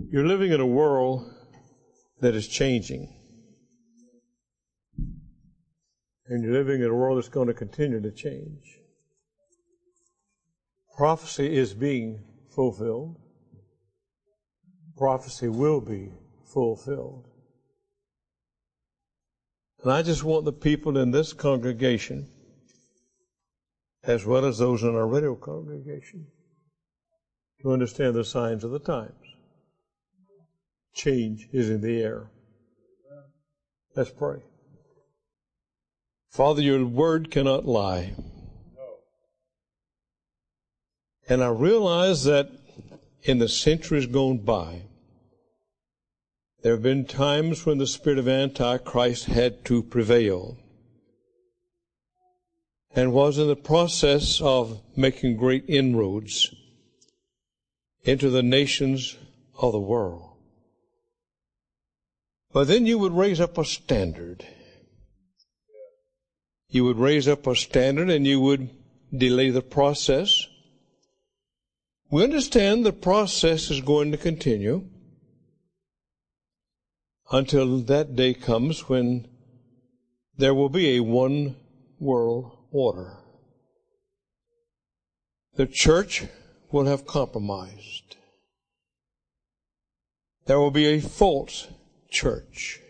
You're living in a world that is changing. And you're living in a world that's going to continue to change. Prophecy is being fulfilled. Prophecy will be fulfilled. And I just want the people in this congregation, as well as those in our radio congregation, to understand the signs of the times. Change is in the air. Let's pray. Father, your word cannot lie. And I realize that in the centuries gone by, there have been times when the spirit of Antichrist had to prevail and was in the process of making great inroads into the nations of the world. But then you would raise up a standard. You would raise up a standard and you would delay the process. We understand the process is going to continue until that day comes when there will be a one world order. The church will have compromised. There will be a false church,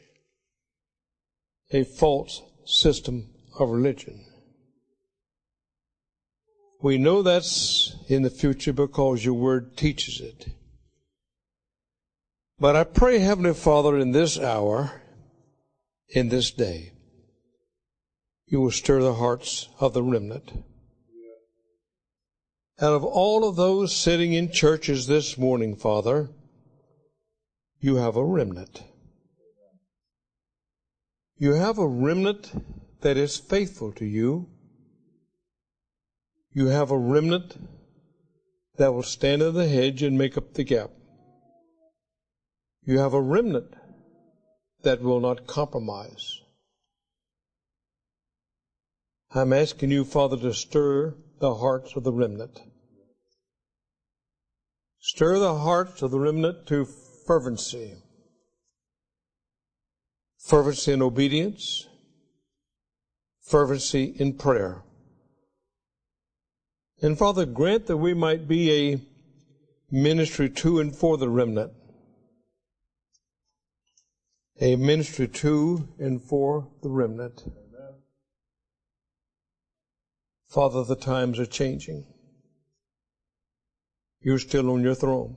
a false system of religion. We know that's in the future because your word teaches it. But I pray, Heavenly Father, in this hour, in this day, you will stir the hearts of the remnant. Out of all of those sitting in churches this morning, Father, you have a remnant. You have a remnant that is faithful to you. You have a remnant that will stand in the hedge and make up the gap. You have a remnant that will not compromise. I'm asking you, Father, to stir the hearts of the remnant. Stir the hearts of the remnant to fervency. Fervency in obedience. Fervency in prayer. And Father, grant that we might be a ministry to and for the remnant. A ministry to and for the remnant. Amen. Father, the times are changing. You're still on your throne.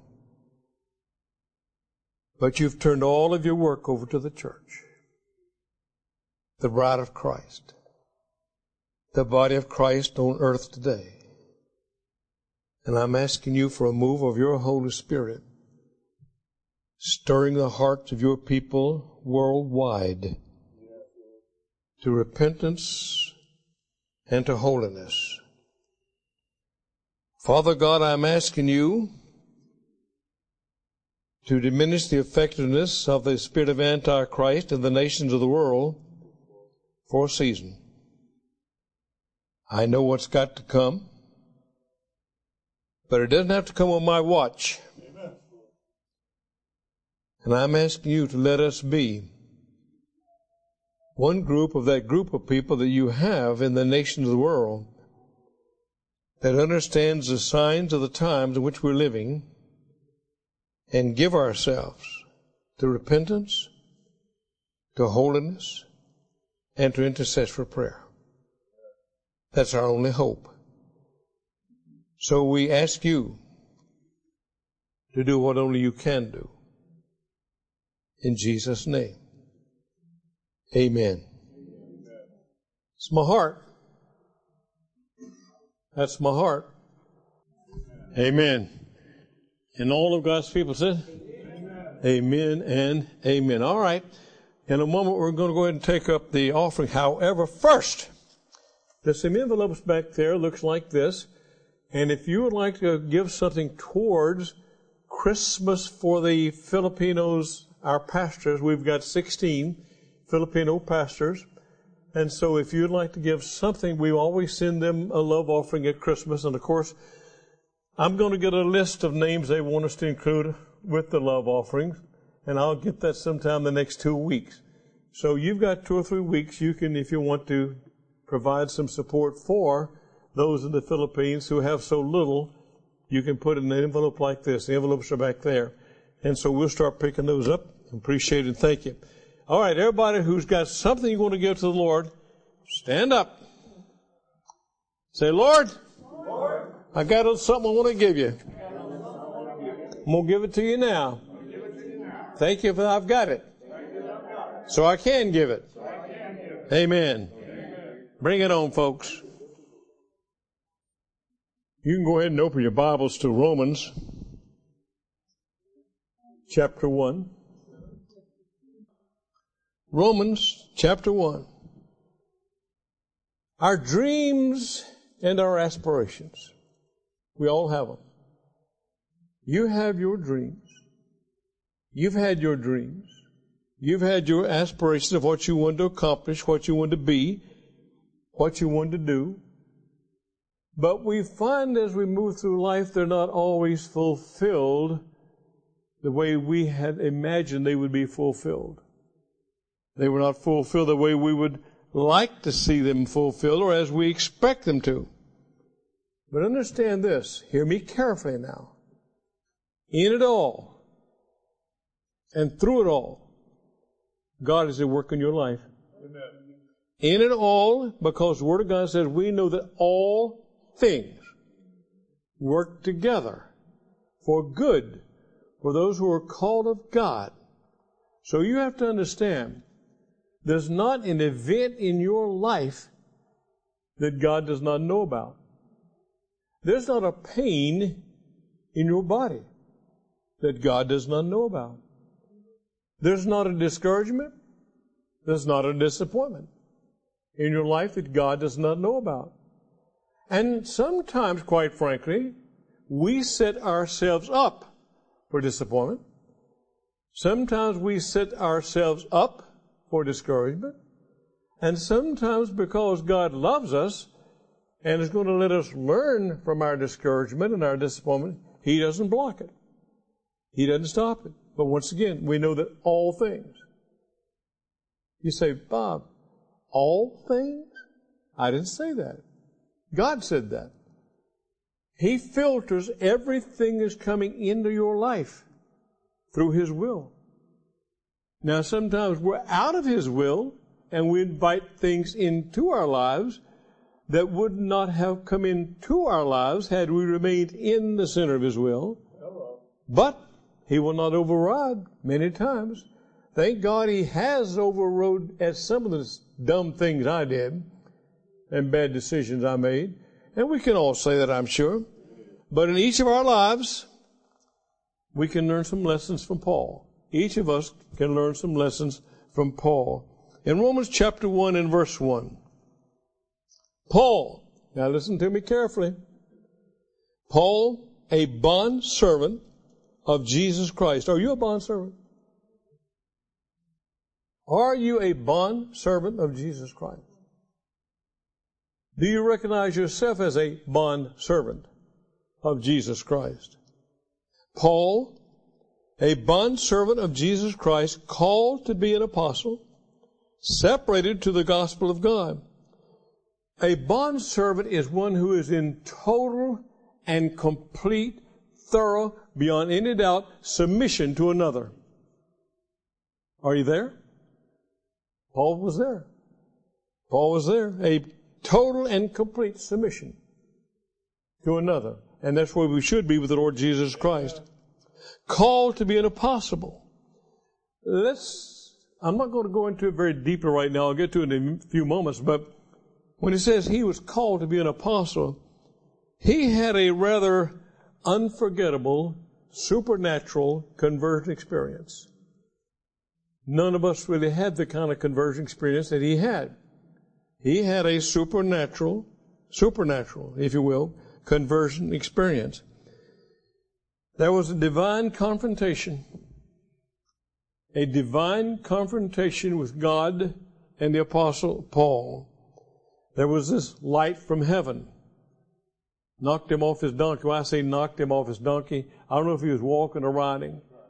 But you've turned all of your work over to the church. The bride of Christ. The body of Christ on earth today. And I'm asking you for a move of your Holy Spirit, stirring the hearts of your people worldwide to repentance and to holiness. Father God, I'm asking you to diminish the effectiveness of the spirit of Antichrist in the nations of the world for a season. I know what's got to come, but it doesn't have to come on my watch. Amen. And I'm asking you to let us be one group of that group of people that you have in the nations of the world that understands the signs of the times in which we're living and give ourselves to repentance, to holiness, and to intercessory prayer. That's our only hope. So we ask you to do what only you can do. In Jesus' name. Amen. It's my heart. That's my heart. Amen. And all of God's people said, amen and amen. All right. In a moment, we're going to go ahead and take up the offering. However, first, there's some envelopes back there. Looks like this. And if you would like to give something towards Christmas for the Filipinos, our pastors, we've got 16 Filipino pastors. And so if you'd like to give something, we always send them a love offering at Christmas. And of course, I'm going to get a list of names they want us to include with the love offerings, and I'll get that sometime the next 2 weeks. So you've got 2 or 3 weeks. You can, if you want to, provide some support for those in the Philippines who have so little. You can put it in an envelope like this. The envelopes are back there. And so we'll start picking those up. Appreciate it. Thank you. All right, everybody who's got something you want to give to the Lord, stand up. Say, Lord, I got something I want to give you. I'm going to give it to you now. Thank you for I've got it. So I can give it. Amen. Bring it on, folks. You can go ahead and open your Bibles to Romans chapter 1. Romans chapter 1. Our dreams and our aspirations. We all have them. You have your dreams. You've had your dreams. You've had your aspirations of what you want to accomplish, what you want to be, what you want to do. But we find as we move through life, they're not always fulfilled the way we had imagined they would be fulfilled. They were not fulfilled the way we would like to see them fulfilled or as we expect them to. But understand this. Hear me carefully now. In it all and through it all, God is at work in your life. Amen. In it all, because the Word of God says we know that all things work together for good for those who are called of God. So you have to understand, there's not an event in your life that God does not know about. There's not a pain in your body that God does not know about. There's not a discouragement. There's not a disappointment in your life that God does not know about. And sometimes, quite frankly, we set ourselves up for disappointment. Sometimes we set ourselves up for discouragement. And sometimes because God loves us and is going to let us learn from our discouragement and our disappointment, He doesn't block it. He doesn't stop it. But once again, we know that all things. You say, Bob, all things? I didn't say that. God said that. He filters everything that's coming into your life through His will. Now, sometimes we're out of His will and we invite things into our lives that would not have come into our lives had we remained in the center of His will. Hello. But He will not override many times. Thank God He has overrode at some of the dumb things I did and bad decisions I made. And we can all say that, I'm sure. But in each of our lives, we can learn some lessons from Paul. Each of us can learn some lessons from Paul. In Romans chapter 1 and verse 1, Paul, now listen to me carefully. Paul, a bondservant of Jesus Christ. Are you a bondservant? Are you a bondservant of Jesus Christ? Do you recognize yourself as a bondservant of Jesus Christ? Paul, a bondservant of Jesus Christ, called to be an apostle, separated to the gospel of God. A bondservant is one who is in total and complete, thorough, beyond any doubt, submission to another. Are you there? Paul was there. Paul was there. A total and complete submission to another. And that's where we should be with the Lord Jesus Christ. Called to be an apostle. I'm not going to go into it very deeply right now. I'll get to it in a few moments. But when it says he was called to be an apostle, he had a rather unforgettable, supernatural conversion experience. None of us really had the kind of conversion experience that he had. He had a supernatural, if you will, conversion experience. There was a divine confrontation with God and the Apostle Paul. There was this light from heaven. Knocked him off his donkey. When I say knocked him off his donkey, I don't know if he was walking or riding.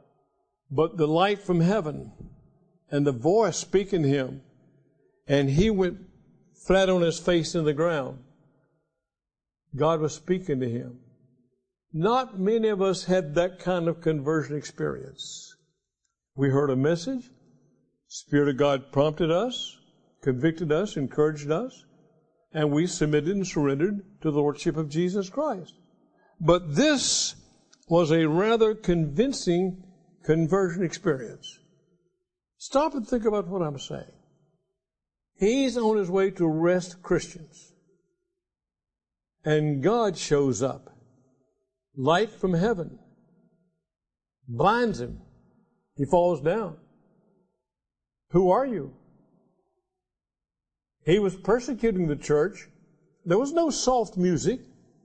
but the light from heaven and the voice speaking to him, and he went flat on his face in the ground. God was speaking to him. Not many of us had that kind of conversion experience. We heard a message. Spirit of God prompted us, convicted us, encouraged us, and we submitted and surrendered to the Lordship of Jesus Christ. But this was a rather convincing conversion experience. Stop and think about what I'm saying. He's on his way to arrest Christians. And God shows up. Light from heaven. Blinds him. He falls down. Who are you? He was persecuting the church. There was no soft music.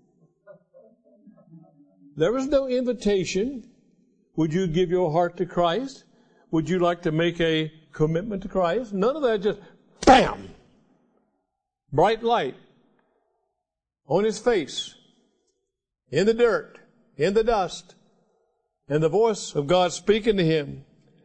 There was no invitation. Would you give your heart to Christ? Would you like to make a commitment to Christ? None of that, just bam! Bright light on his face, in the dirt, in the dust, and the voice of God speaking to him.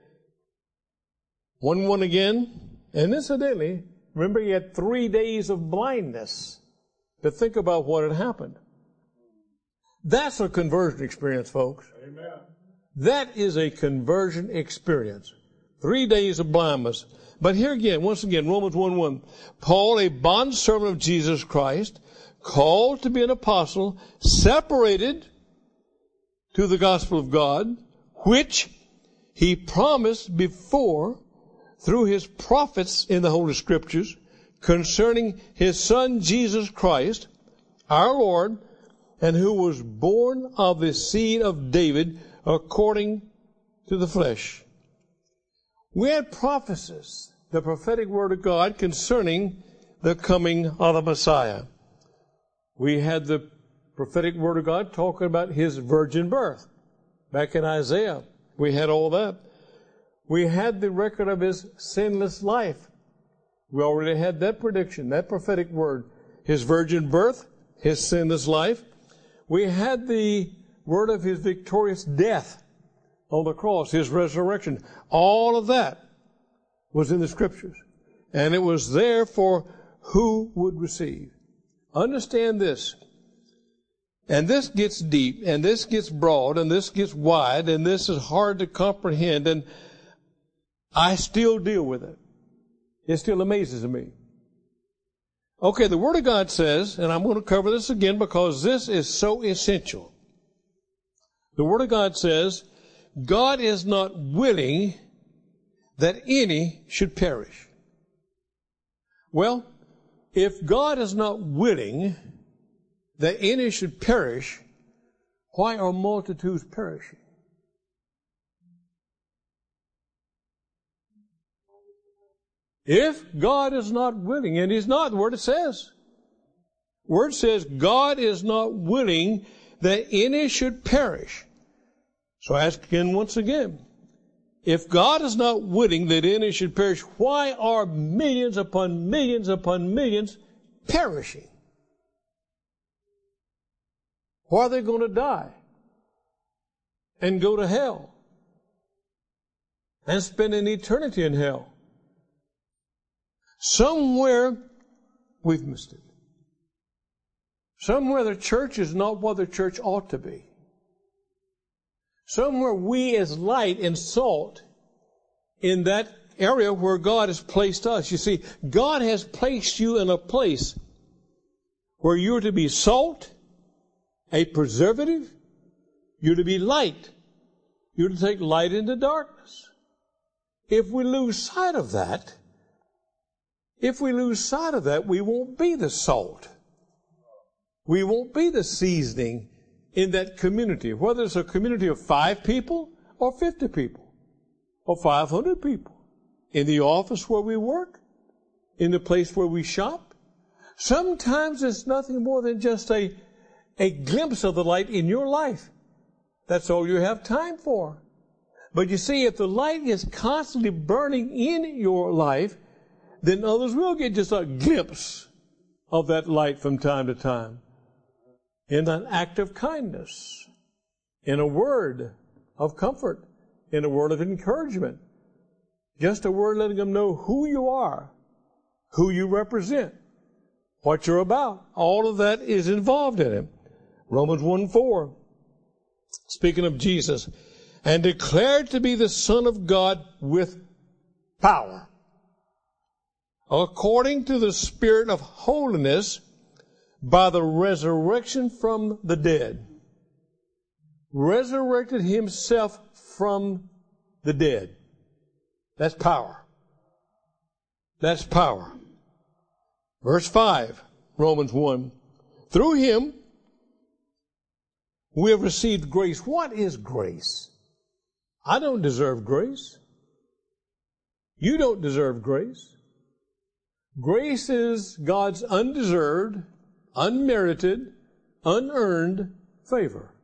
One again, and incidentally, remember he had 3 days of blindness to think about what had happened. That's a conversion experience, folks. Amen. That is a conversion experience. 3 days of blindness. But here again, once again, Romans 1:1. Paul, a bondservant of Jesus Christ, called to be an apostle, separated to the gospel of God, which he promised before through his prophets in the Holy Scriptures concerning his Son Jesus Christ, our Lord, and who was born of the seed of David according to the flesh. We had prophecies, the prophetic word of God concerning the coming of the Messiah. We had the prophetic word of God talking about his virgin birth. Back in Isaiah, we had all that. We had the record of his sinless life. We already had that prediction, that prophetic word. His virgin birth, his sinless life. We had the word of his victorious death on the cross, his resurrection. All of that was in the Scriptures. And it was there for who would receive. Understand this. And this gets deep, and this gets broad, and this gets wide, and this is hard to comprehend, and I still deal with it. It still amazes me. Okay, the Word of God says, and I'm going to cover this again because this is so essential. The Word of God says, God is not willing that any should perish. Well, if God is not willing that any should perish, why are multitudes perishing? If God is not willing, and He's not, the Word says. The Word says God is not willing that any should perish. So I ask again once again, if God is not willing that any should perish, why are millions upon millions upon millions perishing? Why are they going to die and go to hell and spend an eternity in hell? Somewhere we've missed it. Somewhere the church is not what the church ought to be. Somewhere we as light and salt in that area where God has placed us. You see, God has placed you in a place where you're to be salt, a preservative, you're to be light. You're to take light into darkness. If we lose sight of that, we won't be the salt. We won't be the seasoning in that community, whether it's a community of 5 people or 50 people or 500 people, in the office where we work, in the place where we shop. Sometimes it's nothing more than just a glimpse of the light in your life. That's all you have time for. But you see, if the light is constantly burning in your life, then others will get just a glimpse of that light from time to time. In an act of kindness, in a word of comfort, in a word of encouragement. Just a word letting them know who you are, who you represent, what you're about. All of that is involved in it. Romans 1:4, speaking of Jesus, and declared to be the Son of God with power, according to the Spirit of holiness, by the resurrection from the dead. Resurrected himself from the dead. That's power. That's power. Verse 5, Romans 1. Through him, we have received grace. What is grace? I don't deserve grace. You don't deserve grace. Grace is God's undeserved, unmerited, unearned favor.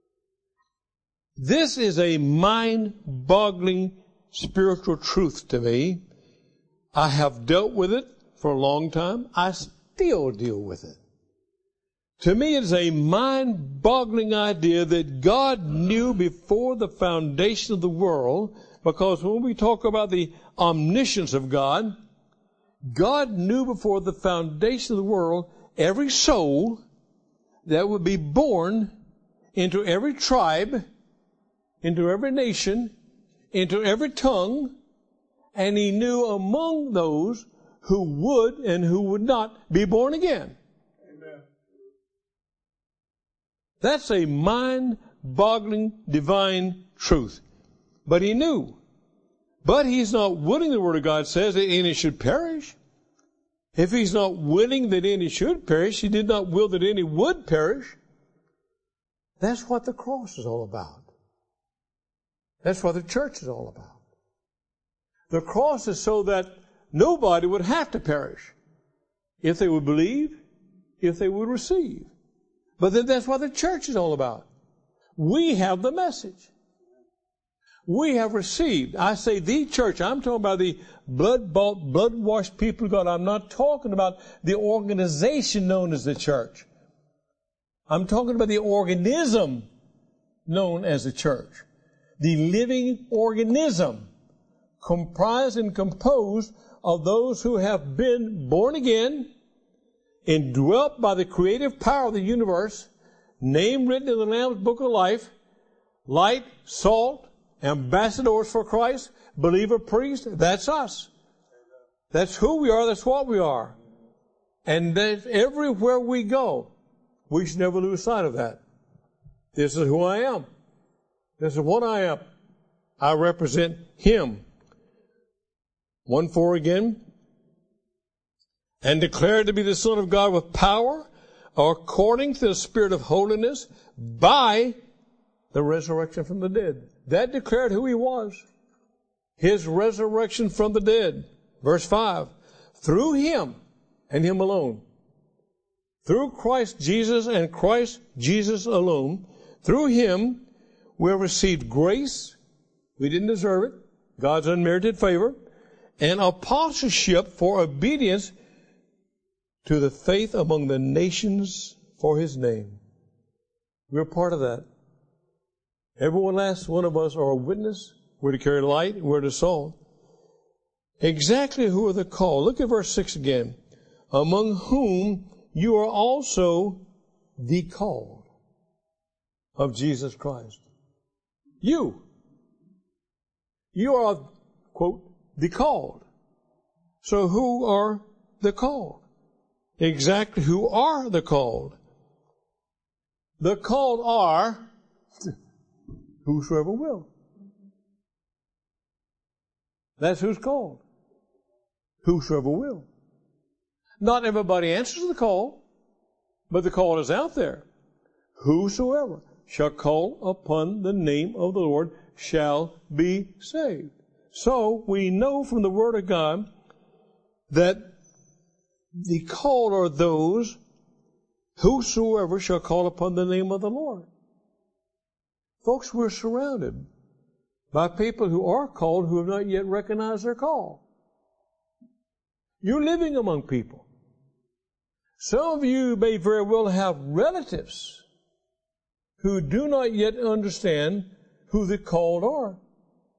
This is a mind-boggling spiritual truth to me. I have dealt with it for a long time. I still deal with it. To me, it's a mind-boggling idea that God knew before the foundation of the world, because when we talk about the omniscience of God, God knew before the foundation of the world every soul that would be born into every tribe, into every nation, into every tongue, and he knew among those who would and who would not be born again. Amen. That's a mind-boggling divine truth. But he knew. But he's not willing, the Word of God says, that any should perish. If he's not willing that any should perish, he did not will that any would perish. That's what the cross is all about. That's what the church is all about. The cross is so that nobody would have to perish if they would believe, if they would receive. But then that's what the church is all about. We have the message. We have received. I say the church. I'm talking about the blood-bought, blood-washed people of God. I'm not talking about the organization known as the church. I'm talking about the organism known as the church. The living organism comprised and composed of those who have been born again, indwelt by the creative power of the universe, name written in the Lamb's Book of Life, light, salt, ambassadors for Christ, believer, priest. That's us. That's who we are. That's what we are. And that everywhere we go, we should never lose sight of that. This is who I am. This is what I am. I represent him. 1:4 again. And declared to be the Son of God with power, according to the Spirit of holiness, by the resurrection from the dead. That declared who he was. His resurrection from the dead. Verse 5. Through him and him alone. Through Christ Jesus and Christ Jesus alone. Through him we have received grace. We didn't deserve it. God's unmerited favor. And apostleship for obedience to the faith among the nations for his name. We're part of that. Every last one of us are a witness. We're to carry light. We're to salt. Exactly who are the called? Look at verse 6 again. Among whom you are also the called of Jesus Christ. You. You are, quote, the called. So who are the called? Exactly who are the called? The called are whosoever will. That's who's called. Whosoever will. Not everybody answers the call, but the call is out there. Whosoever shall call upon the name of the Lord shall be saved. So we know from the Word of God that the called are those whosoever shall call upon the name of the Lord. Folks, we're surrounded by people who are called who have not yet recognized their call. You're living among people. Some of you may very well have relatives who do not yet understand who the called are.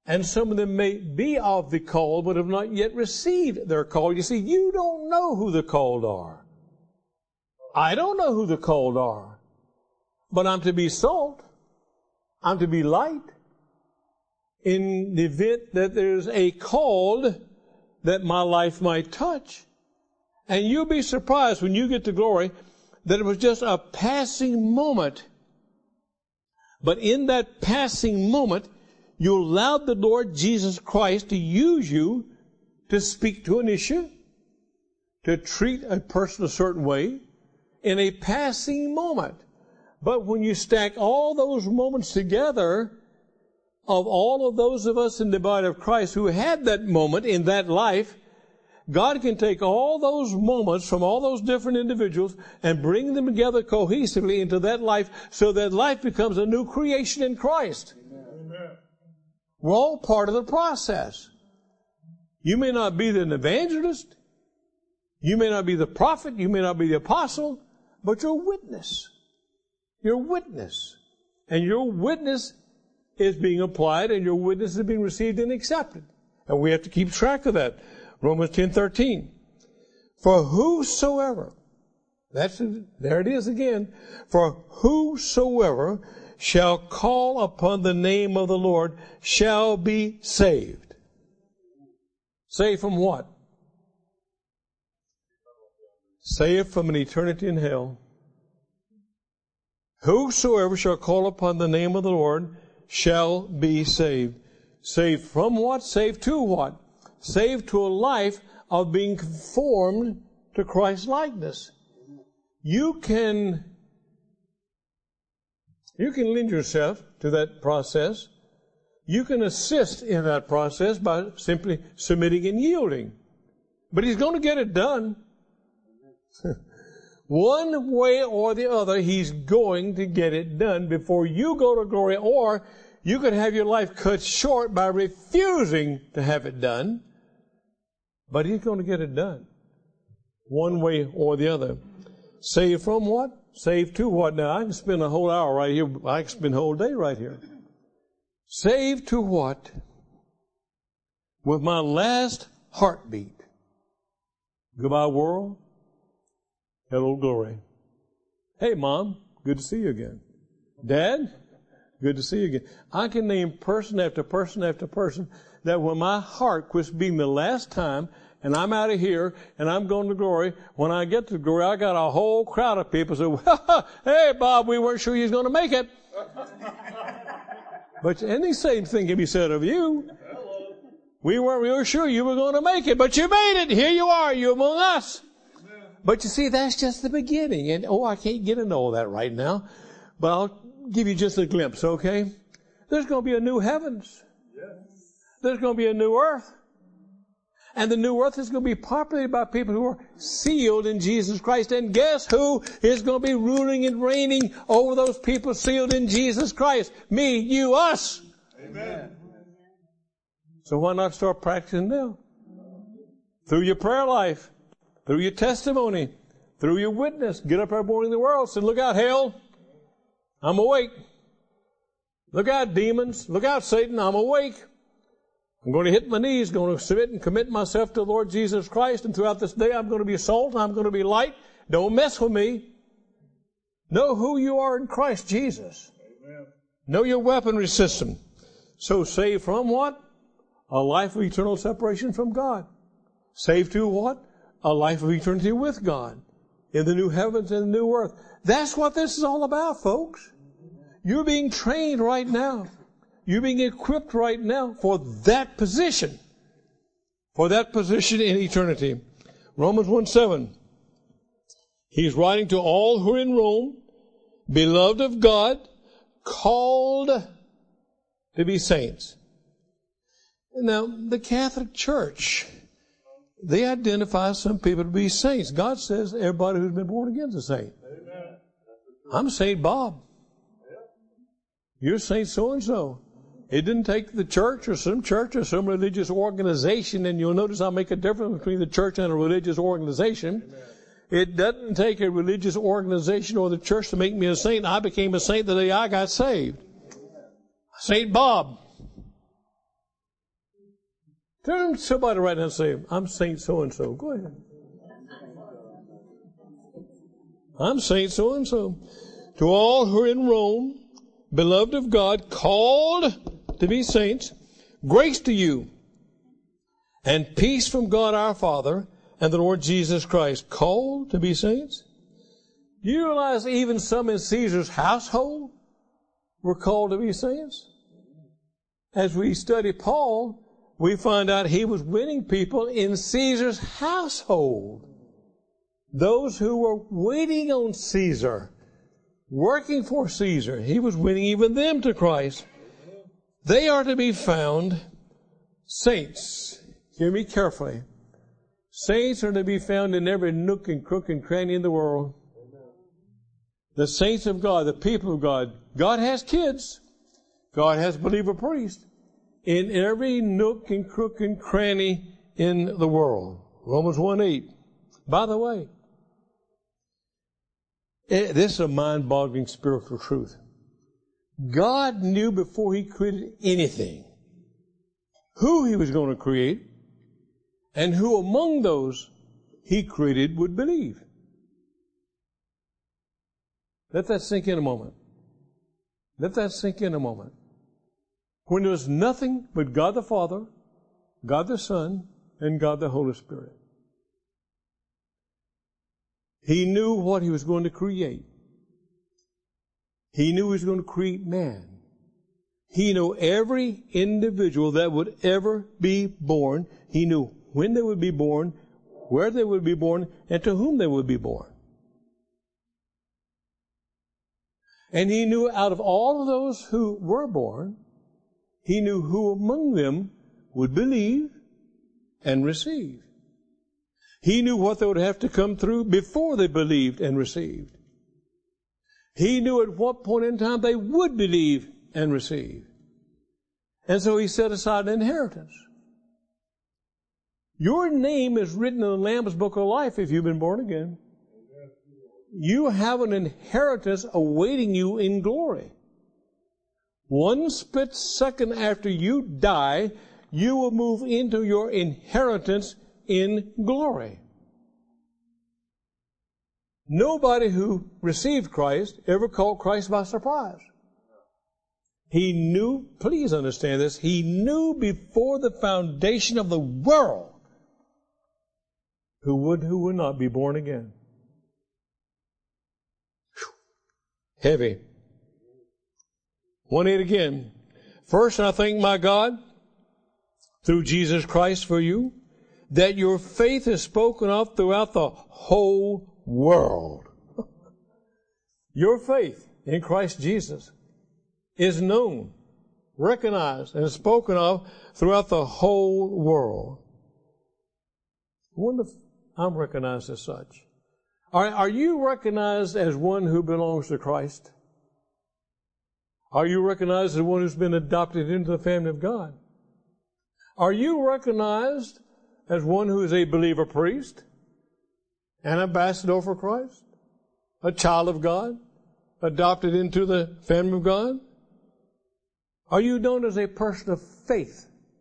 And some of them may be of the called, but have not yet received their call. You see, you don't know who the called are. I don't know who the called are. But I'm to be salt. I'm to be light. In the event that there's a called that my life might touch. And you'll be surprised when you get to glory that it was just a passing moment. But in that passing moment, you allowed the Lord Jesus Christ to use you to speak to an issue, to treat a person a certain way in a passing moment. But when you stack all those moments together of all of those of us in the body of Christ who had that moment in that life, God can take all those moments from all those different individuals and bring them together cohesively into that life so that life becomes a new creation in Christ. Amen. We're all part of the process. You may not be an evangelist. You may not be the prophet. You may not be the apostle. But you're a witness. You're a witness. And your witness is being applied and your witness is being received and accepted. And we have to keep track of that. Romans 10:13. For whosoever, there it is again. For whosoever shall call upon the name of the Lord shall be saved. Saved from what? Saved from an eternity in hell. Whosoever shall call upon the name of the Lord shall be saved. Saved from what? Saved to what? Saved to a life of being conformed to Christ's likeness. You can lend yourself to that process. You can assist in that process by simply submitting and yielding. But He's going to get it done. One way or the other, He's going to get it done before you go to glory, or you could have your life cut short by refusing to have it done. But He's going to get it done. One way or the other. Saved from what? Saved to what? Now, I can spend a whole hour right here. I can spend a whole day right here. Saved to what? With my last heartbeat. Goodbye, world. Hello, glory. Hey, Mom. Good to see you again. Dad. Good to see you again. I can name person after person after person that when my heart quits beating the last time and I'm out of here and I'm going to glory, when I get to glory, I got a whole crowd of people say, well, hey, Bob, we weren't sure you was going to make it. But any same thing can be said of you. We weren't real sure you were going to make it, but you made it. Here you are. You're among us. But you see, that's just the beginning. And, I can't get into all that right now. But I'll give you just a glimpse, okay? There's going to be a new heavens. There's going to be a new earth. And the new earth is going to be populated by people who are sealed in Jesus Christ. And guess who is going to be ruling and reigning over those people sealed in Jesus Christ? Me, you, us. Amen. So why not start practicing now? Through your prayer life, through your testimony, through your witness. Get up every morning in the world. Say, look out, hell. I'm awake. Look out, demons. Look out, Satan. I'm awake. I'm going to hit my knees, going to submit and commit myself to the Lord Jesus Christ. And throughout this day, I'm going to be salt. I'm going to be light. Don't mess with me. Know who you are in Christ Jesus. Amen. Know your weaponry system. So saved from what? A life of eternal separation from God. Saved to what? A life of eternity with God. In the new heavens and the new earth. That's what this is all about, folks. You're being trained right now. You're being equipped right now for that position. For that position in eternity. Romans 1:7. He's writing to all who are in Rome, beloved of God, called to be saints. Now, the Catholic Church, they identify some people to be saints. God says everybody who's been born again is a saint. Amen. I'm Saint Bob. You're Saint so-and-so. It didn't take the church or some religious organization, and you'll notice I make a difference between the church and a religious organization. Amen. It doesn't take a religious organization or the church to make me a saint. I became a saint the day I got saved. Saint Bob. Turn to somebody right now and say, I'm Saint so-and-so. Go ahead. I'm Saint so-and-so. To all who are in Rome, beloved of God, called to be saints, grace to you and peace from God our Father and the Lord Jesus Christ. Called to be saints? Do you realize even some in Caesar's household were called to be saints? As we study Paul, we find out he was winning people in Caesar's household. Those who were waiting on Caesar, working for Caesar, he was winning even them to Christ. They are to be found saints. Hear me carefully. Saints are to be found in every nook and crook and cranny in the world. The saints of God, the people of God. God has kids. God has believer priests in every nook and crook and cranny in the world. Romans 1:8. By the way, this is a mind-boggling spiritual truth. God knew before he created anything who he was going to create and who among those he created would believe. Let that sink in a moment. Let that sink in a moment. When there was nothing but God the Father, God the Son, and God the Holy Spirit. He knew what he was going to create. He knew he was going to create man. He knew every individual that would ever be born. He knew when they would be born, where they would be born, and to whom they would be born. And he knew out of all of those who were born, he knew who among them would believe and receive. He knew what they would have to come through before they believed and received. He knew at what point in time they would believe and receive. And so he set aside an inheritance. Your name is written in the Lamb's Book of Life if you've been born again. You have an inheritance awaiting you in glory. One split second after you die, you will move into your inheritance in glory. Nobody who received Christ ever caught Christ by surprise. He knew, please understand this, he knew before the foundation of the world who would not be born again. Heavy. 1:8 again. First, I thank my God through Jesus Christ for you, that your faith is spoken of throughout the whole world. Your faith in Christ Jesus is known, recognized, and spoken of throughout the whole world. I wonder if I'm recognized as such. Are you recognized as one who belongs to Christ? Are you recognized as one who's been adopted into the family of God? Are you recognized as one who is a believer priest, an ambassador for Christ, a child of God, adopted into the family of God? Are you known as a person of faith?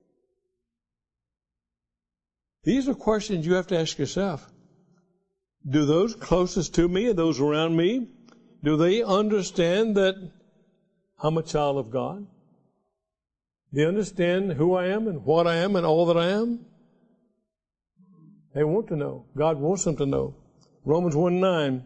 These are questions you have to ask yourself. Do those closest to me and those around me, do they understand that I'm a child of God? Do they understand who I am and what I am and all that I am? They want to know. God wants them to know. Romans 1:9.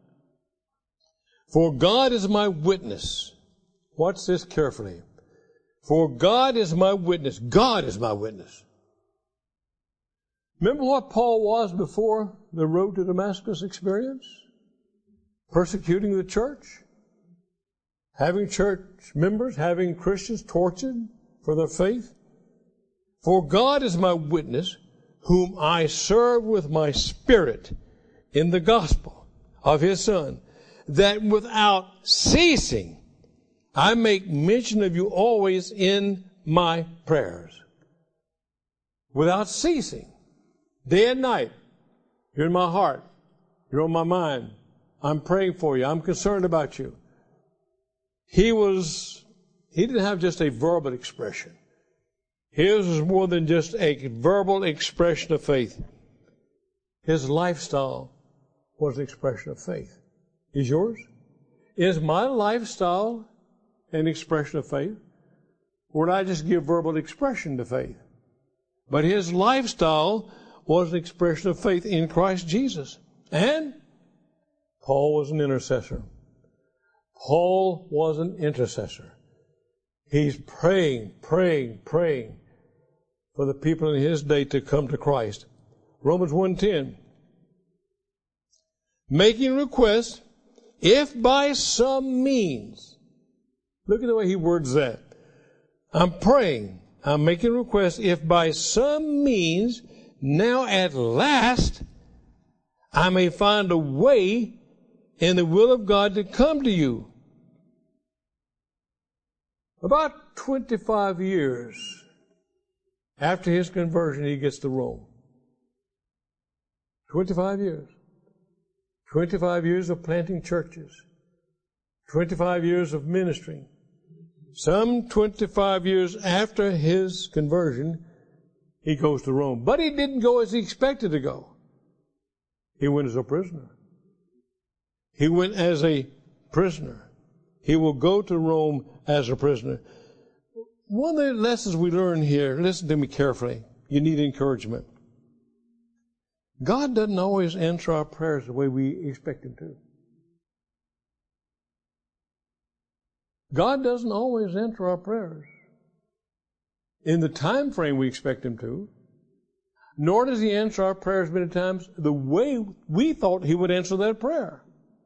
For God is my witness. Watch this carefully. For God is my witness. God is my witness. Remember what Paul was before the road to Damascus experience? Persecuting the church. Having church members, having Christians tortured for their faith. For God is my witness, whom I serve with my spirit in the gospel of his Son, that without ceasing I make mention of you always in my prayers. Without ceasing. Day and night. You're in my heart. You're on my mind. I'm praying for you. I'm concerned about you. He didn't have just a verbal expression. His was more than just a verbal expression of faith. His lifestyle was an expression of faith. Is yours? Is my lifestyle an expression of faith? Or did I just give verbal expression to faith? But his lifestyle was an expression of faith in Christ Jesus. And Paul was an intercessor. Paul was an intercessor. He's praying for the people in his day to come to Christ. Romans 1:10. Making request, if by some means. Look at the way he words that. I'm praying. I'm making request, if by some means, now at last, I may find a way in the will of God to come to you. About 25 years after his conversion, he gets to Rome. 25 years. 25 years of planting churches. 25 years of ministering. Some 25 years after his conversion, he goes to Rome. But he didn't go as he expected to go. He went as a prisoner. He went as a prisoner. He will go to Rome as a prisoner. One of the lessons we learn here, listen to me carefully. You need encouragement. God doesn't always answer our prayers the way we expect Him to. God doesn't always answer our prayers in the time frame we expect Him to, nor does He answer our prayers many times the way we thought He would answer that prayer.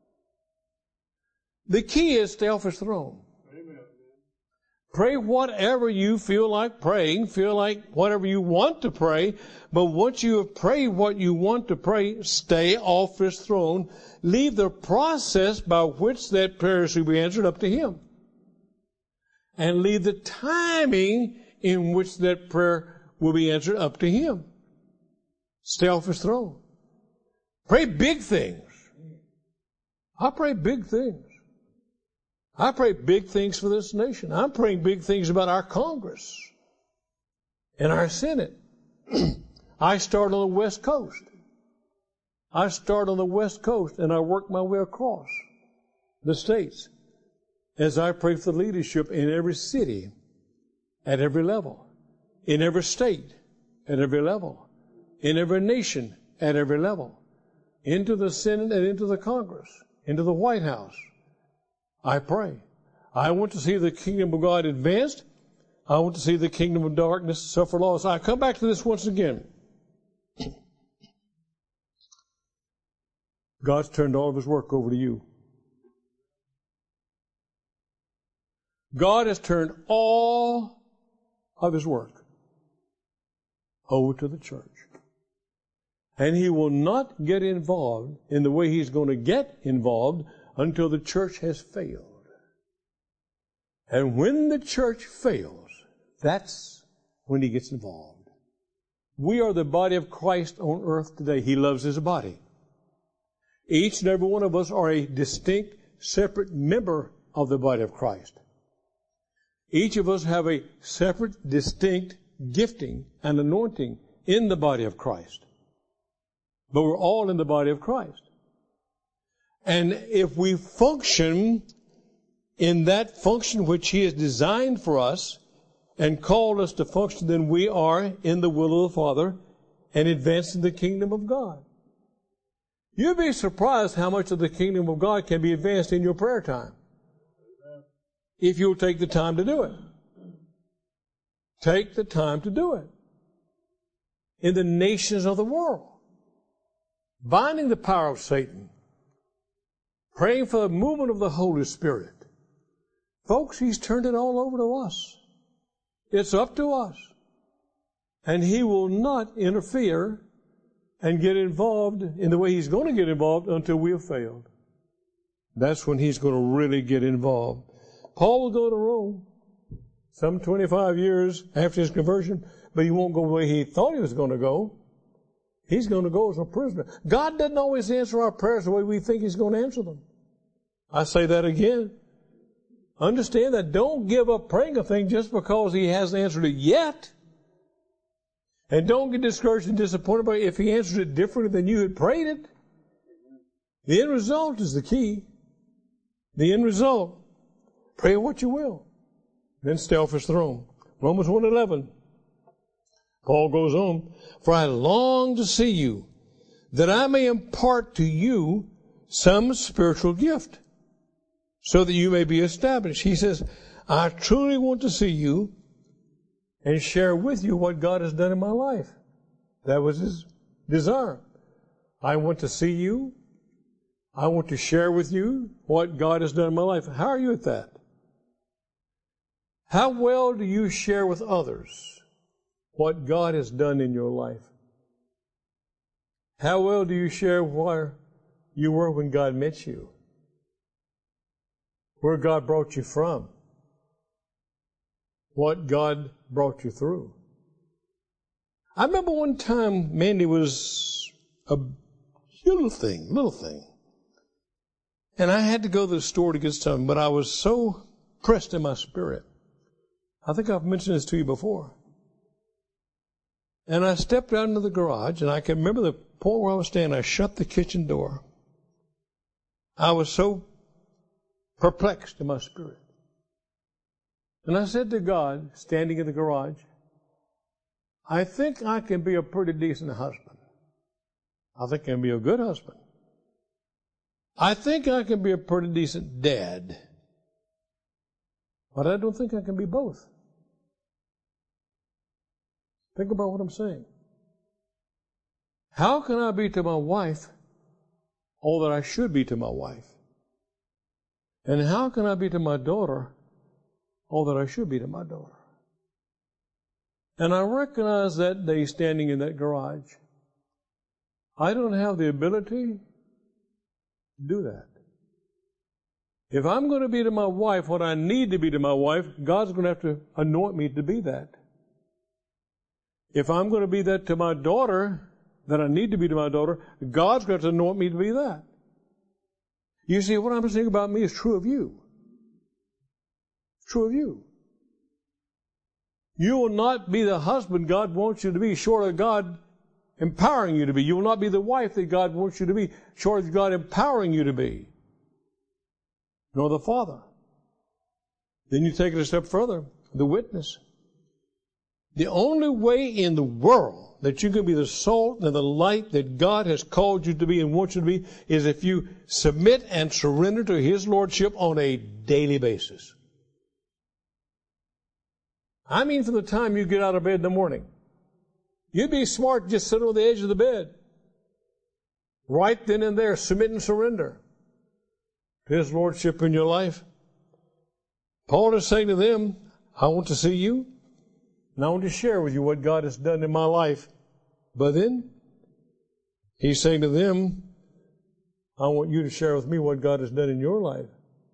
The key is stay off His throne. Amen. Pray whatever you feel like praying, feel like whatever you want to pray, but once you have prayed what you want to pray, stay off His throne. Leave the process by which that prayer is to be answered up to Him. And leave the timing in which that prayer will be answered up to Him. Stay off His throne. Pray big things. I pray big things. I pray big things for this nation. I'm praying big things about our Congress and our Senate. I start on the West Coast. I start on the West Coast and I work my way across the states as I pray for leadership in every city, at every level, in every state, at every level, in every nation, at every level, into the Senate and into the Congress, into the White House. I pray. I want to see the kingdom of God advanced. I want to see the kingdom of darkness suffer loss. I come back to this once again. God's turned all of His work over to you. God has turned all of His work over to the church. And He will not get involved in the way He's going to get involved until the church has failed. And when the church fails, that's when He gets involved. We are the body of Christ on earth today. He loves His body. Each and every one of us are a distinct, separate member of the body of Christ. Each of us have a separate, distinct gifting and anointing in the body of Christ. But we're all in the body of Christ. And if we function in that function which He has designed for us and called us to function, then we are in the will of the Father and advancing the kingdom of God. You'd be surprised how much of the kingdom of God can be advanced in your prayer time, if you'll take the time to do it. Take the time to do it. In the nations of the world. Binding the power of Satan. Praying for the movement of the Holy Spirit. Folks, He's turned it all over to us. It's up to us. And He will not interfere and get involved in the way He's going to get involved until we have failed. That's when He's going to really get involved. Paul will go to Rome some 25 years after his conversion, but he won't go the way he thought he was going to go. He's going to go as a prisoner. God doesn't always answer our prayers the way we think He's going to answer them. I say that again. Understand that. Don't give up praying a thing just because He hasn't answered it yet. And don't get discouraged and disappointed by it if he answers it differently than you had prayed it. The end result is the key. The end result. Pray what you will. Then stay off his throne. Romans 1:11. Paul goes on, for I long to see you, that I may impart to you some spiritual gift, so that you may be established. He says, I truly want to see you and share with you what God has done in my life. That was his desire. I want to see you. I want to share with you what God has done in my life. How are you at that? How well do you share with others what God has done in your life? How well do you share where you were when God met you? Where God brought you from? What God brought you through? I remember one time Mandy was a little thing. And I had to go to the store to get something, but I was so pressed in my spirit. I think I've mentioned this to you before. And I stepped out into the garage, and I can remember the point where I was standing. I shut the kitchen door. I was so perplexed in my spirit. And I said to God, standing in the garage, I think I can be a pretty decent husband. I think I can be a good husband. I think I can be a pretty decent dad. But I don't think I can be both. Think about what I'm saying. How can I be to my wife all that I should be to my wife? And how can I be to my daughter all that I should be to my daughter? And I recognize that day standing in that garage, I don't have the ability to do that. If I'm going to be to my wife what I need to be to my wife, God's going to have to anoint me to be that. If I'm going to be that to my daughter, that I need to be to my daughter, God's going to have to anoint me to be that. You see, what I'm saying about me is true of you. It's true of you. You will not be the husband God wants you to be, short of God empowering you to be. You will not be the wife that God wants you to be, short of God empowering you to be. Nor the father. Then you take it a step further, the witness. The only way in the world that you can be the salt and the light that God has called you to be and wants you to be is if you submit and surrender to His Lordship on a daily basis. I mean, from the time you get out of bed in the morning, you'd be smart to just sit on the edge of the bed. Right then and there, submit and surrender to His Lordship in your life. Paul is saying to them, I want to see you, and I want to share with you what God has done in my life. But then, he's saying to them, I want you to share with me what God has done in your life.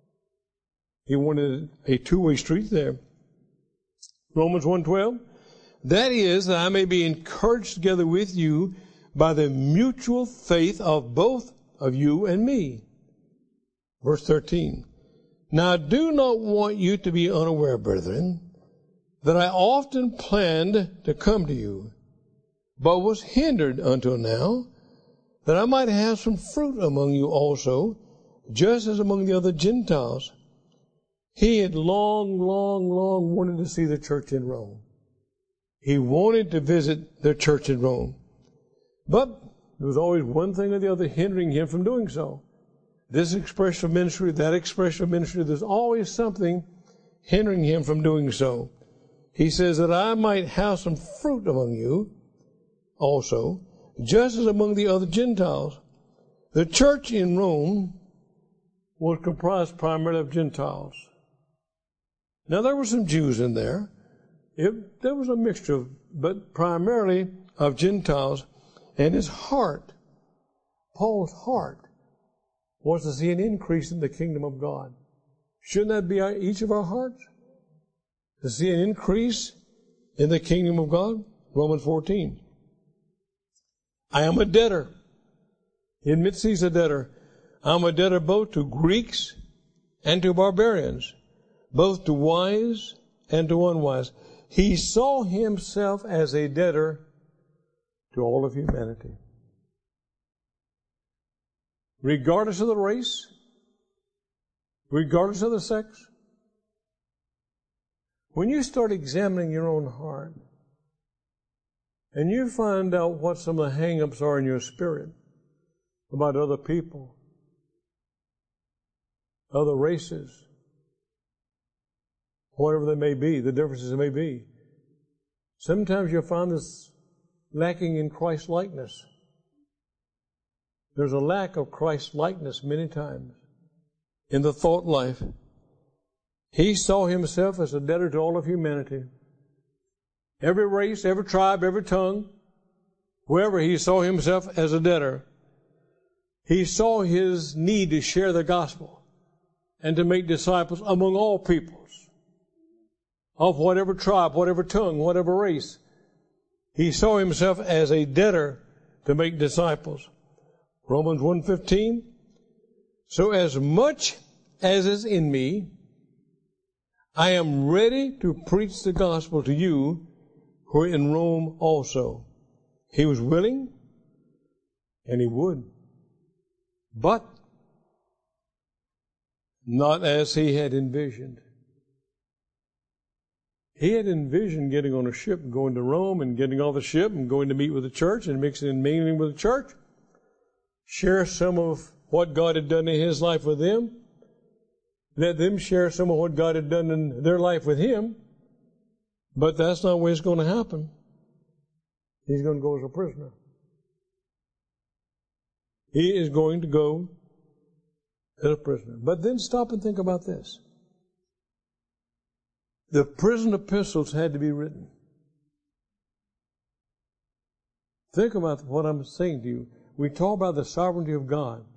He wanted a two-way street there. Romans 1:12, that is, that I may be encouraged together with you by the mutual faith of both of you and me. Verse 13, now I do not want you to be unaware, brethren, that I often planned to come to you, but was hindered until now, that I might have some fruit among you also, just as among the other Gentiles. He had long wanted to see the church in Rome. He wanted to visit the church in Rome. But there was always one thing or the other hindering him from doing so. This expression of ministry, that expression of ministry, there's always something hindering him from doing so. He says that I might have some fruit among you also, just as among the other Gentiles. The church in Rome was comprised primarily of Gentiles. Now, there were some Jews in there. There was a mixture, but primarily of Gentiles. And his heart, Paul's heart, was to see an increase in the kingdom of God. Shouldn't that be each of our hearts? To see an increase in the kingdom of God? Romans 14. I am a debtor. He admits he's a debtor. I'm a debtor both to Greeks and to barbarians, both to wise and to unwise. He saw himself as a debtor to all of humanity. Regardless of the race, regardless of the sex. When you start examining your own heart, and you find out what some of the hang-ups are in your spirit about other people, other races, whatever they may be, the differences may be, sometimes you'll find this lacking in Christ-likeness. There's a lack of Christ-likeness many times in the thought life. He saw himself as a debtor to all of humanity. Every race, every tribe, every tongue, wherever he saw himself as a debtor. He saw his need to share the gospel and to make disciples among all peoples, of whatever tribe, whatever tongue, whatever race. He saw himself as a debtor to make disciples. Romans 1:15, so as much as is in me, I am ready to preach the gospel to you who are in Rome also. He was willing, and he would, but not as he had envisioned. He had envisioned getting on a ship and going to Rome and getting off the ship and going to meet with the church and mixing and mingling with the church, share some of what God had done in his life with them, let them share some of what God had done in their life with him, but that's not where it's going to happen. He's going to go as a prisoner. He is going to go as a prisoner. But then stop and think about this. The prison epistles had to be written. Think about what I'm saying to you. We talk about the sovereignty of God.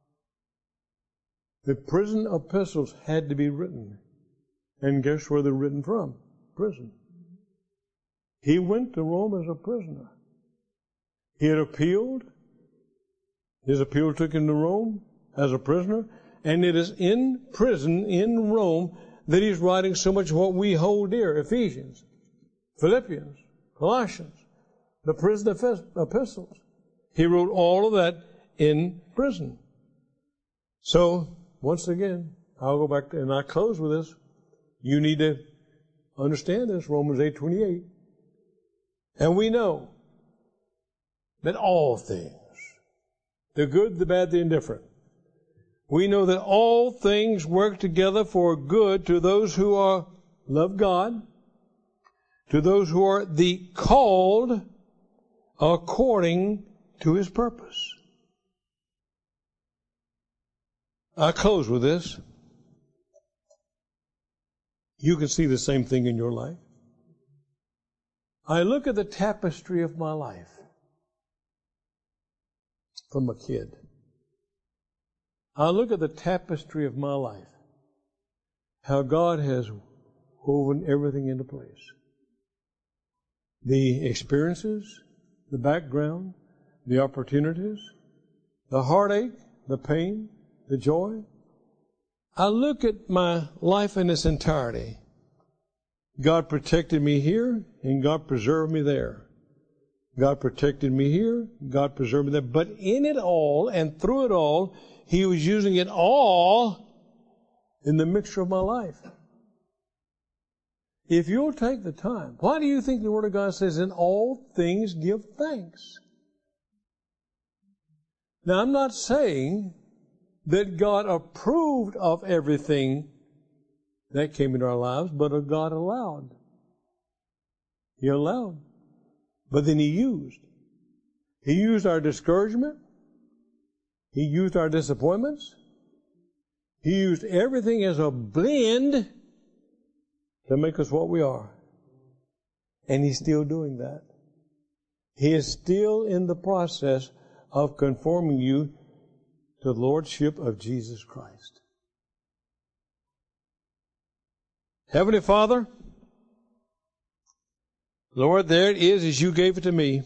The prison epistles had to be written. And guess where they're written from? Prison. He went to Rome as a prisoner. He had appealed. His appeal took him to Rome as a prisoner. And it is in prison in Rome that he's writing so much of what we hold dear. Ephesians, Philippians, Colossians, the prison epistles. He wrote all of that in prison. So, once again, I'll go back to, and I close with this. You need to understand this, Romans 8:28. And we know that all things, the good, the bad, the indifferent, we know that all things work together for good to those who love God, to those who are the called according to his purpose. I close with this. You can see the same thing in your life. I look at the tapestry of my life from a kid. I look at the tapestry of my life, how God has woven everything into place. The experiences, the background, the opportunities, the heartache, the pain, the joy. I look at my life in its entirety. God protected me here, and God preserved me there. God protected me here, God preserved me there. But in it all and through it all, he was using it all in the mixture of my life. If you'll take the time, why do you think the Word of God says, in all things give thanks? Now, I'm not saying that God approved of everything that came into our lives, but God allowed. He allowed. But then He used. He used our discouragement. He used our disappointments. He used everything as a blend to make us what we are. And He's still doing that. He is still in the process of conforming you to the Lordship of Jesus Christ. Heavenly Father, Lord, there it is as you gave it to me.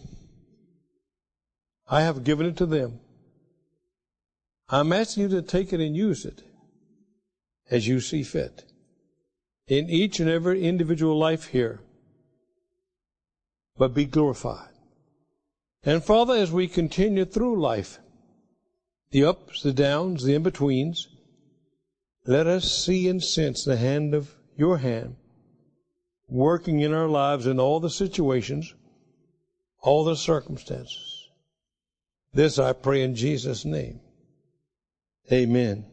I have given it to them. I'm asking you to take it and use it as you see fit in each and every individual life here. But be glorified. And Father, as we continue through life, the ups, the downs, the in-betweens, let us see and sense the hand of your hand working in our lives in all the situations, all the circumstances. This I pray in Jesus' name. Amen.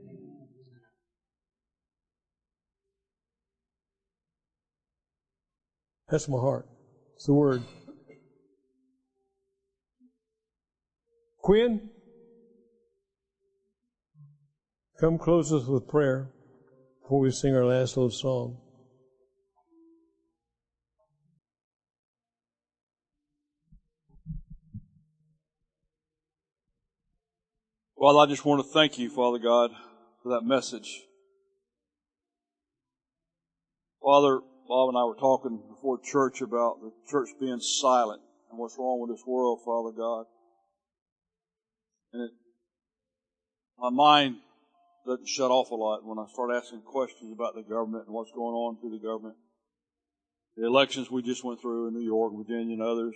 That's my heart. It's the word. Quinn, come close us with prayer before we sing our last little song. Father, I just want to thank you, Father God, for that message. Father, Bob and I were talking before church about the church being silent and what's wrong with this world, Father God. And my mind doesn't shut off a lot when I start asking questions about the government and what's going on through the government. The elections we just went through in New York, Virginia, and others.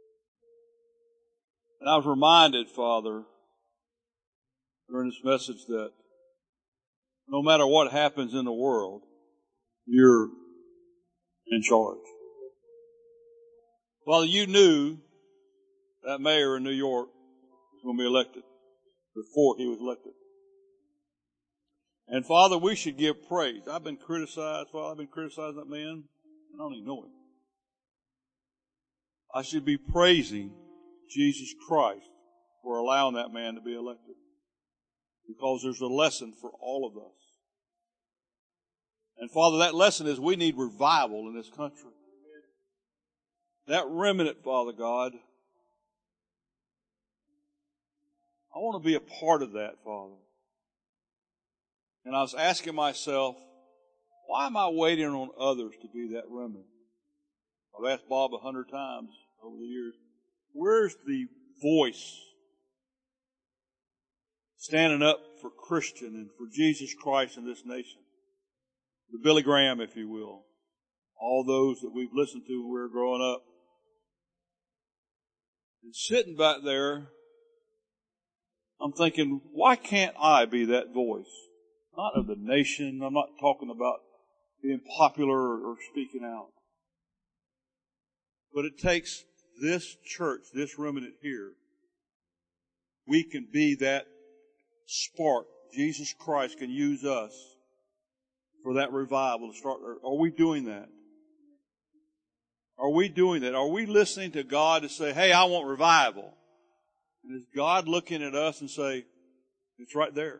And I was reminded, Father, during this message that no matter what happens in the world, you're in charge. Father, you knew that mayor in New York was going to be elected before he was elected. And Father, we should give praise. I've been criticized, Father. I've been criticizing that man, and I don't even know him. I should be praising Jesus Christ for allowing that man to be elected. Because there's a lesson for all of us. And Father, that lesson is we need revival in this country. That remnant, Father God, I want to be a part of that, Father. And I was asking myself, why am I waiting on others to be that remnant? I've asked Bob 100 times over the years, where's the voice standing up for Christian and for Jesus Christ in this nation? The Billy Graham, if you will. All those that we've listened to when we were growing up. And sitting back there, I'm thinking, why can't I be that voice? Not of the nation. I'm not talking about being popular or speaking out. But it takes this church, this remnant here. We can be that spark. Jesus Christ can use us for that revival to start. Are we doing that? Are we doing that? Are we listening to God to say, hey, I want revival? And is God looking at us and say, it's right there?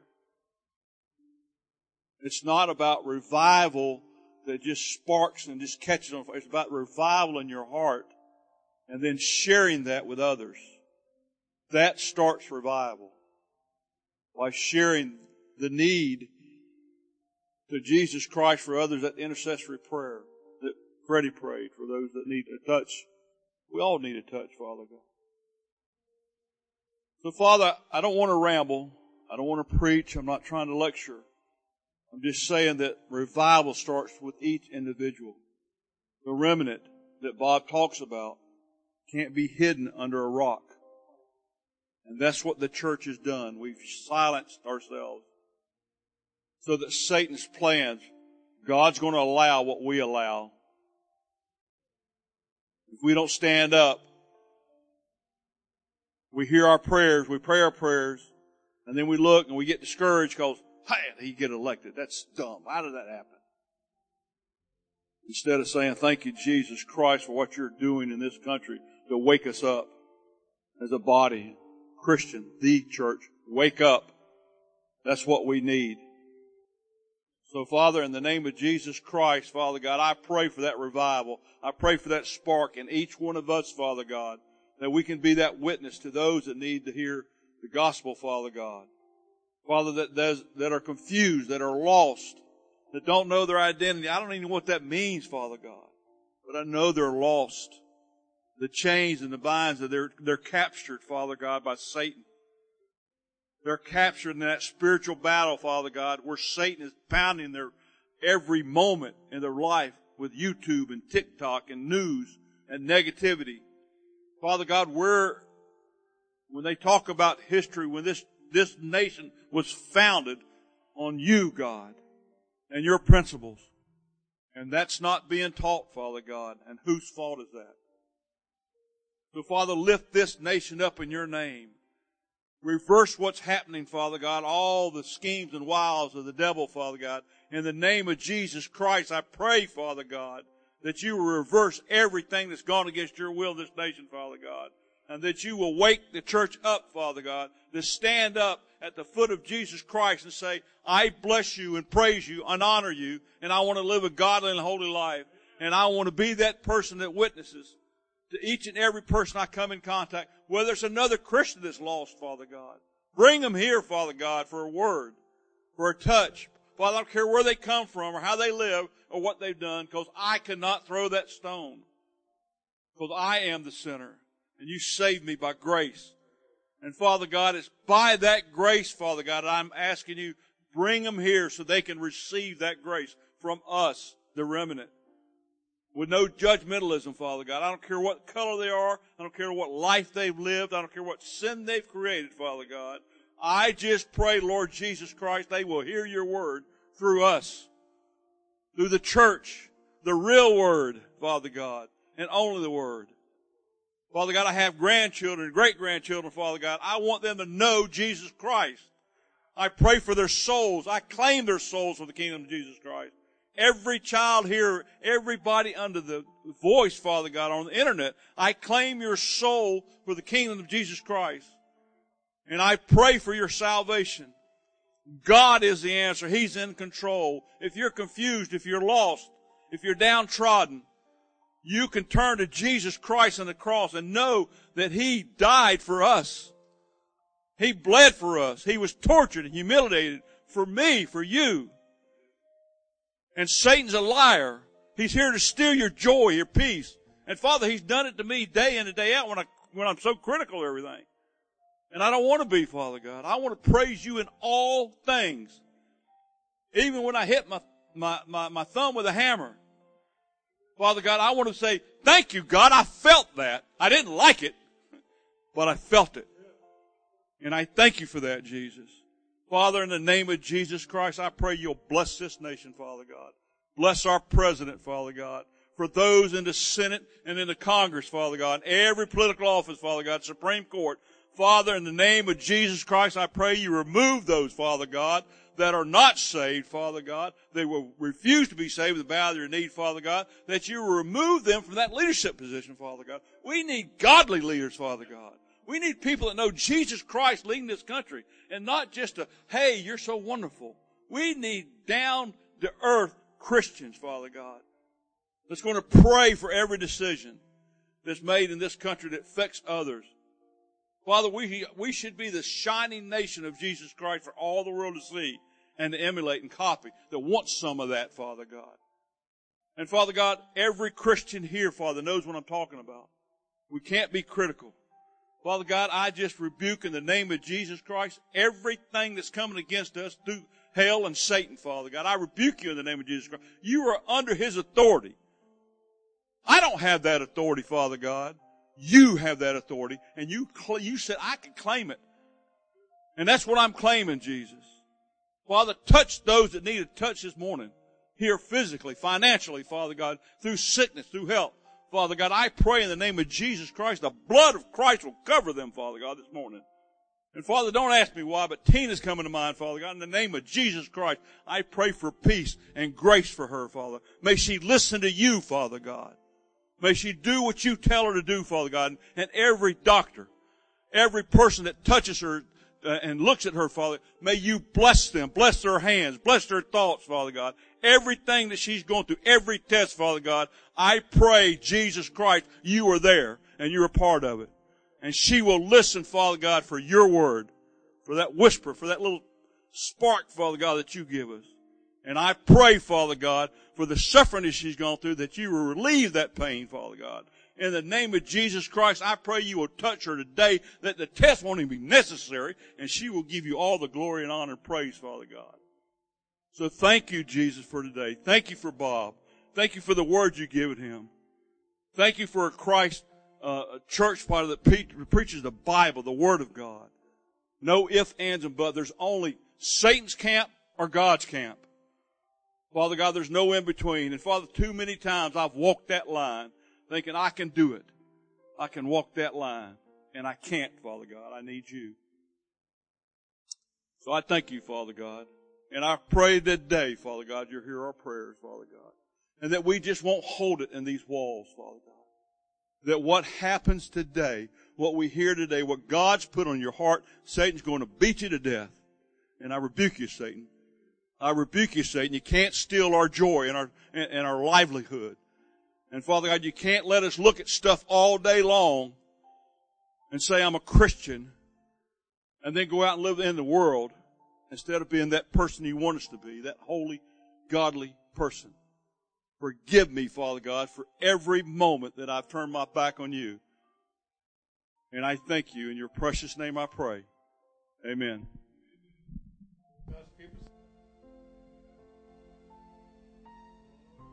It's not about revival that just sparks and just catches on fire. It's about revival in your heart and then sharing that with others. That starts revival. By sharing the need to Jesus Christ for others, that intercessory prayer that Freddie prayed for those that need a touch. We all need a touch, Father God. So, Father, I don't want to ramble. I don't want to preach. I'm not trying to lecture. I'm just saying that revival starts with each individual. The remnant that Bob talks about can't be hidden under a rock. And that's what the church has done. We've silenced ourselves so that Satan's plans, God's going to allow what we allow. If we don't stand up, we hear our prayers, we pray our prayers, and then we look and we get discouraged because, hey, he get elected. That's dumb. How did that happen? Instead of saying, thank you, Jesus Christ, for what you're doing in this country to wake us up as a body. Christian, the church, wake up. That's what we need. So, Father, in the name of Jesus Christ, Father God, I pray for that revival. I pray for that spark in each one of us, Father God, that we can be that witness to those that need to hear the gospel, Father God. Father, that are confused, that are lost, that don't know their identity. I don't even know what that means, Father God, but I know they're lost. The chains and the binds that they're captured, Father God, by Satan. They're captured in that spiritual battle, Father God, where Satan is pounding their every moment in their life with YouTube and TikTok and news and negativity. Father God, when they talk about history, when this nation was founded on you, God, and your principles. And that's not being taught, Father God. And whose fault is that? So, Father, lift this nation up in your name. Reverse what's happening, Father God, all the schemes and wiles of the devil, Father God. In the name of Jesus Christ, I pray, Father God, that you will reverse everything that's gone against your will in this nation, Father God. And that you will wake the church up, Father God, to stand up at the foot of Jesus Christ and say, I bless you and praise you and honor you, and I want to live a godly and holy life. And I want to be that person that witnesses to each and every person I come in contact, whether it's another Christian that's lost, Father God. Bring them here, Father God, for a word, for a touch. Father, I don't care where they come from or how they live or what they've done, because I cannot throw that stone. Because I am the sinner, and you saved me by grace. And Father God, it's by that grace, Father God, I'm asking you, bring them here so they can receive that grace from us, the remnant. With no judgmentalism, Father God. I don't care what color they are. I don't care what life they've lived. I don't care what sin they've created, Father God. I just pray, Lord Jesus Christ, they will hear your word through us, through the church, the real word, Father God, and only the word. Father God, I have grandchildren, great-grandchildren, Father God. I want them to know Jesus Christ. I pray for their souls. I claim their souls for the kingdom of Jesus Christ. Every child here, everybody under the voice, Father God, on the internet, I claim your soul for the kingdom of Jesus Christ. And I pray for your salvation. God is the answer. He's in control. If you're confused, if you're lost, if you're downtrodden, you can turn to Jesus Christ on the cross and know that He died for us. He bled for us. He was tortured and humiliated for me, for you. And Satan's a liar. He's here to steal your joy, your peace. And Father, he's done it to me day in and day out when I'm so critical of everything. And I don't want to be, Father God. I want to praise you in all things. Even when I hit my thumb with a hammer. Father God, I want to say, thank you, God. I felt that. I didn't like it, but I felt it. And I thank you for that, Jesus. Father, in the name of Jesus Christ, I pray you'll bless this nation, Father God. Bless our president, Father God. For those in the Senate and in the Congress, Father God, every political office, Father God, Supreme Court. Father, in the name of Jesus Christ, I pray you remove those, Father God, that are not saved, Father God. They will refuse to be saved with the bow of their knee, Father God. That you will remove them from that leadership position, Father God. We need godly leaders, Father God. We need people that know Jesus Christ leading this country. And not just hey, you're so wonderful. We need down-to-earth Christians, Father God. That's going to pray for every decision that's made in this country that affects others. Father, we should be the shining nation of Jesus Christ for all the world to see and to emulate and copy, that wants some of that, Father God. And Father God, every Christian here, Father, knows what I'm talking about. We can't be critical. Father God, I just rebuke in the name of Jesus Christ everything that's coming against us through hell and Satan, Father God. I rebuke you in the name of Jesus Christ. You are under His authority. I don't have that authority, Father God. You have that authority, and you said I can claim it. And that's what I'm claiming, Jesus. Father, touch those that need a touch this morning, here physically, financially, Father God, through sickness, through health. Father God, I pray in the name of Jesus Christ, the blood of Christ will cover them, Father God, this morning. And Father, don't ask me why, but Tina's coming to mind, Father God. In the name of Jesus Christ, I pray for peace and grace for her, Father. May she listen to you, Father God. May she do what you tell her to do, Father God. And every doctor, every person that touches her and looks at her, Father, may you bless them, bless their hands, bless their thoughts, Father God. Everything that she's going through, every test, Father God, I pray, Jesus Christ, you are there and you're a part of it. And she will listen, Father God, for your word, for that whisper, for that little spark, Father God, that you give us. And I pray, Father God, for the suffering that she's gone through, that you will relieve that pain, Father God. In the name of Jesus Christ, I pray you will touch her today, that the test won't even be necessary, and she will give you all the glory and honor and praise, Father God. So thank you, Jesus, for today. Thank you for Bob. Thank you for the word you've given him. Thank you for Christ church, Father, that preaches the Bible, the Word of God. No ifs, ands, and buts. There's only Satan's camp or God's camp. Father God, there's no in between. And Father, too many times I've walked that line thinking I can do it. I can walk that line. And I can't, Father God. I need you. So I thank you, Father God. And I pray that day, Father God, you'll hear our prayers, Father God. And that we just won't hold it in these walls, Father God. That what happens today, what we hear today, what God's put on your heart, Satan's going to beat you to death. And I rebuke you, Satan. I rebuke you, Satan. You can't steal our joy and our livelihood. And Father God, you can't let us look at stuff all day long and say I'm a Christian and then go out and live in the world instead of being that person you want us to be, that holy, godly person. Forgive me, Father God, for every moment that I've turned my back on you. And I thank you. In your precious name I pray. Amen.